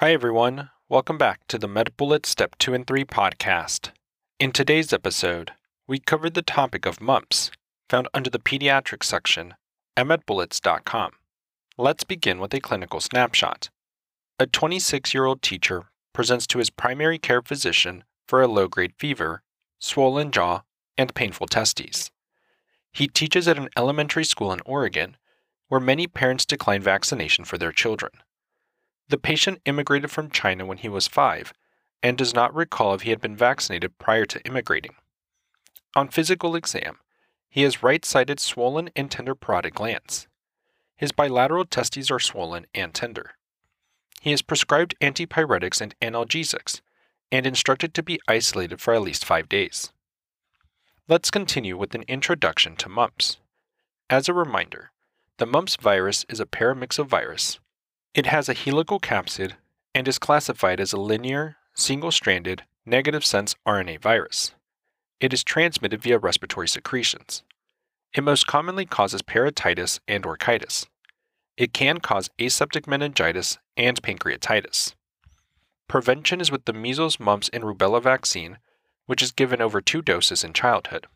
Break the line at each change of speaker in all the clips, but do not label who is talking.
Hi everyone, welcome back to the MedBullet Step 2 and 3 podcast. In today's episode, we covered the topic of mumps, found under the pediatrics section at medbullets.com. Let's begin with a clinical snapshot. A 26-year-old teacher presents to his primary care physician for a low-grade fever, swollen jaw, and painful testes. He teaches at an elementary school in Oregon, where many parents decline vaccination for their children. The patient immigrated from China when he was 5 and does not recall if he had been vaccinated prior to immigrating. On physical exam, he has right-sided swollen and tender parotid glands. His bilateral testes are swollen and tender. He is prescribed antipyretics and analgesics and instructed to be isolated for at least 5 days. Let's continue with an introduction to mumps. As a reminder, the mumps virus is a paramyxovirus. It has a helical capsid and is classified as a linear, single-stranded, negative-sense RNA virus. It is transmitted via respiratory secretions. It most commonly causes parotitis and orchitis. It can cause aseptic meningitis and pancreatitis. Prevention is with the measles, mumps, and rubella vaccine, which is given over 2 doses in childhood.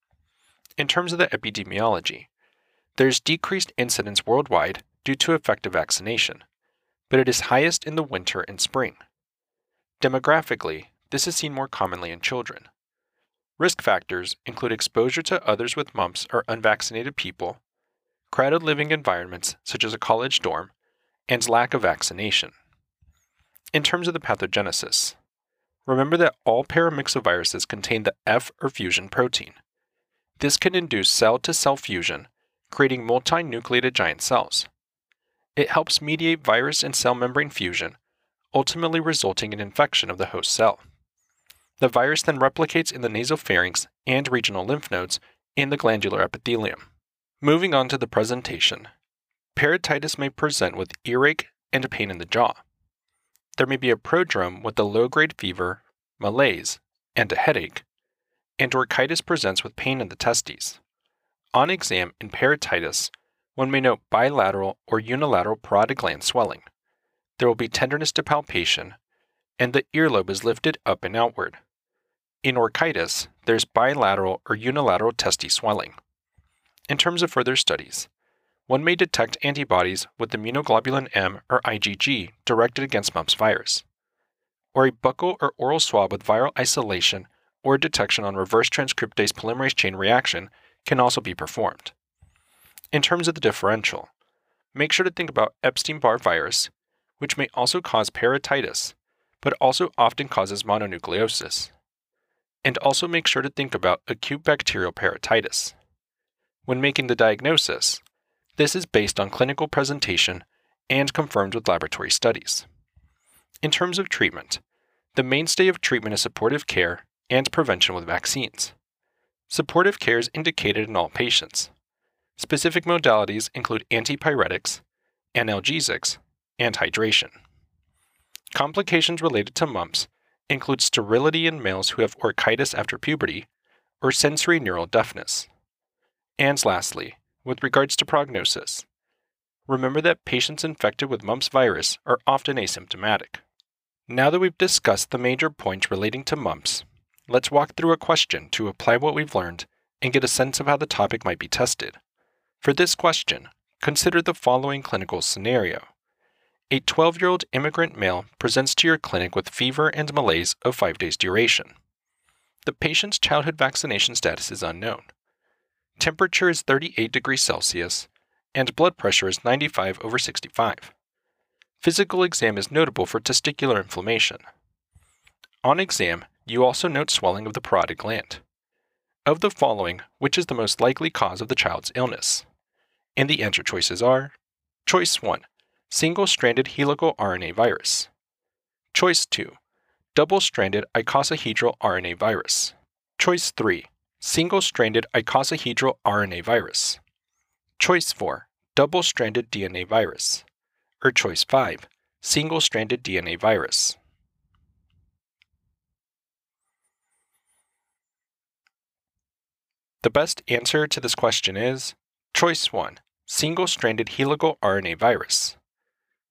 In terms of the epidemiology, there is decreased incidence worldwide due to effective vaccination, but it is highest in the winter and spring. Demographically, this is seen more commonly in children. Risk factors include exposure to others with mumps or unvaccinated people, crowded living environments such as a college dorm, and lack of vaccination. In terms of the pathogenesis, remember that all paramyxoviruses contain the F or fusion protein. This can induce cell-to-cell fusion, creating multinucleated giant cells. It helps mediate virus and cell membrane fusion, ultimately resulting in infection of the host cell. The virus then replicates in the nasopharynx and regional lymph nodes in the glandular epithelium. Moving on to the presentation, parotitis may present with earache and pain in the jaw. There may be a prodrome with a low-grade fever, malaise, and a headache, and orchitis presents with pain in the testes. On exam in parotitis, one may note bilateral or unilateral parotid gland swelling. There will be tenderness to palpation, and the earlobe is lifted up and outward. In orchitis, there's bilateral or unilateral testes swelling. In terms of further studies, one may detect antibodies with immunoglobulin M or IgG directed against mumps virus, or a buccal or oral swab with viral isolation or detection on reverse transcriptase polymerase chain reaction can also be performed. In terms of the differential, make sure to think about Epstein-Barr virus, which may also cause parotitis, but also often causes mononucleosis. And also make sure to think about acute bacterial parotitis. When making the diagnosis, this is based on clinical presentation and confirmed with laboratory studies. In terms of treatment, the mainstay of treatment is supportive care and prevention with vaccines. Supportive care is indicated in all patients. Specific modalities include antipyretics, analgesics, and hydration. Complications related to mumps include sterility in males who have orchitis after puberty or sensory neural deafness. And lastly, with regards to prognosis, remember that patients infected with mumps virus are often asymptomatic. Now that we've discussed the major points relating to mumps, let's walk through a question to apply what we've learned and get a sense of how the topic might be tested. For this question, consider the following clinical scenario. A 12-year-old immigrant male presents to your clinic with fever and malaise of 5 days duration. The patient's childhood vaccination status is unknown. Temperature is 38 degrees Celsius, and blood pressure is 95/65. Physical exam is notable for testicular inflammation. On exam, you also note swelling of the parotid gland. Of the following, which is the most likely cause of the child's illness? And the answer choices are: Choice 1, single-stranded helical RNA virus. Choice 2, double-stranded icosahedral RNA virus. Choice 3, single-stranded icosahedral RNA virus. Choice 4, double-stranded DNA virus. Or choice 5, single-stranded DNA virus. The best answer to this question is choice 1, single-stranded helical RNA virus.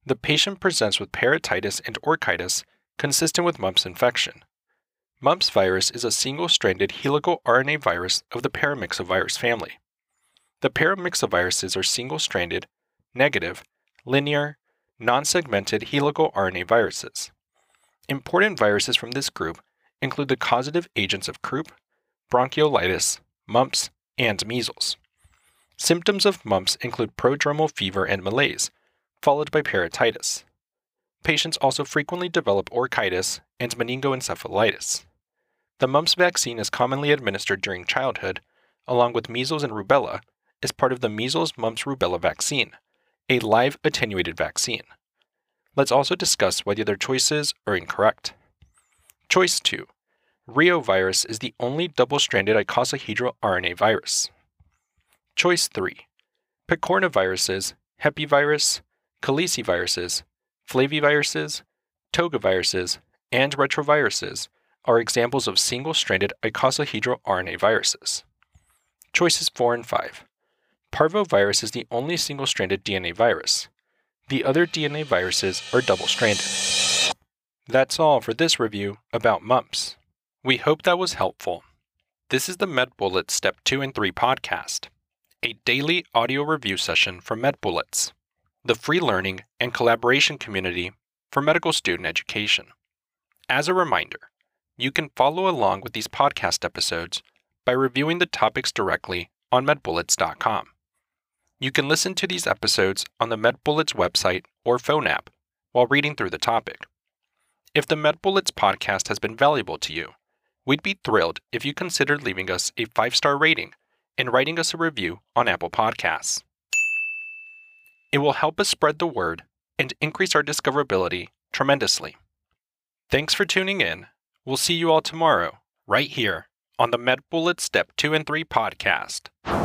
The patient presents with parotitis and orchitis consistent with mumps infection. Mumps virus is a single-stranded helical RNA virus of the paramyxovirus family. The paramyxoviruses are single-stranded, negative, linear, non-segmented helical RNA viruses. Important viruses from this group include the causative agents of croup, bronchiolitis, mumps, and measles. Symptoms of mumps include prodromal fever and malaise, followed by parotitis. Patients also frequently develop orchitis and meningoencephalitis. The mumps vaccine is commonly administered during childhood, along with measles and rubella, as part of the measles, mumps, rubella vaccine, a live attenuated vaccine. Let's also discuss whether their choices are incorrect. Choice 2. Reovirus is the only double-stranded icosahedral RNA virus. Choice 3. Picornaviruses, hepivirus, caliciviruses, flaviviruses, togaviruses, and retroviruses are examples of single-stranded icosahedral RNA viruses. Choices 4 and 5. Parvovirus is the only single-stranded DNA virus. The other DNA viruses are double-stranded. That's all for this review about mumps. We hope that was helpful. This is the MedBullets Step 2 and 3 podcast, a daily audio review session from MedBullets, the free learning and collaboration community for medical student education. As a reminder, you can follow along with these podcast episodes by reviewing the topics directly on medbullets.com. You can listen to these episodes on the MedBullets website or phone app while reading through the topic. If the MedBullets podcast has been valuable to you, we'd be thrilled if you considered leaving us a 5-star rating and writing us a review on Apple Podcasts. It will help us spread the word and increase our discoverability tremendously. Thanks for tuning in. We'll see you all tomorrow, right here, on the MedBullets Step 2 and 3 podcast.